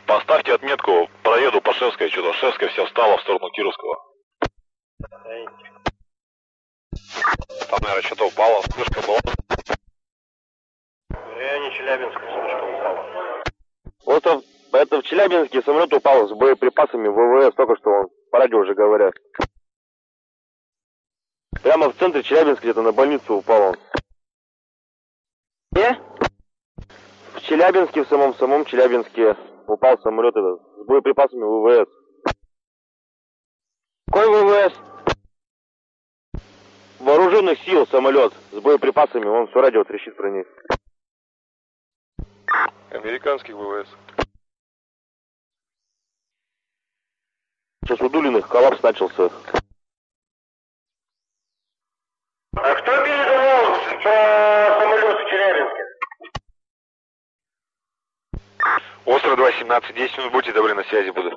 Поставьте отметку, проеду по Шевской, что-то Шевская вся встала в сторону Кировского. Там, наверное, что-то упало, вспышка была. В районе Челябинска вспышка упала. Вот это в Челябинске самолет упал с боеприпасами ВВС, только что он по радио уже говорят. Прямо в центре Челябинска, где-то на больницу упал он. Где? В Челябинске, в самом Челябинске упал самолет этот с боеприпасами ВВС. Какой ВВС? Вооруженных сил самолет с боеприпасами, он все радио трещит про них. Американских ВВС. Сейчас у Дулиных коллапс начался. А кто передавал по самолету в Челябинске? Остров 217, 10 минут, будьте добры, на связи буду.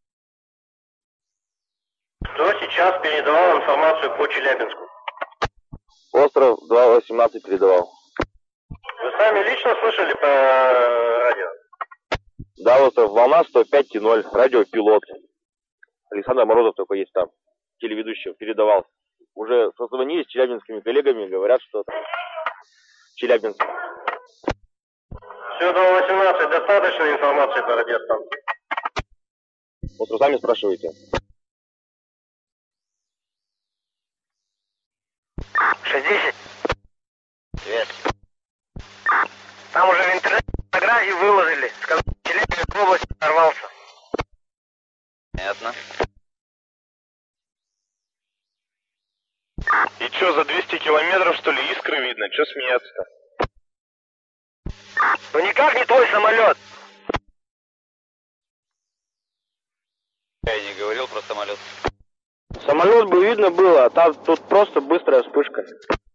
Кто сейчас передавал информацию по Челябинску? Остров 218 передавал. Вы сами лично слышали по радио? Да, остров волна 105,0, радиопилот. Александр Морозов только есть там, телеведущий, передавал. Уже созвонились с челябинскими коллегами, говорят, что Челябинск. Все, 218, достаточно информации по радиостанции? Вот вы сами спрашиваете. 60. Привет. Там уже в интернете фотографии выложили. Сказали, Челябинск в области взорвался. Понятно. И что, за 200 километров, что ли, искры видно? Че смеяться-то? Ну никак не твой самолет. Я не говорил про самолет. Самолет бы видно было, а там тут просто быстрая вспышка.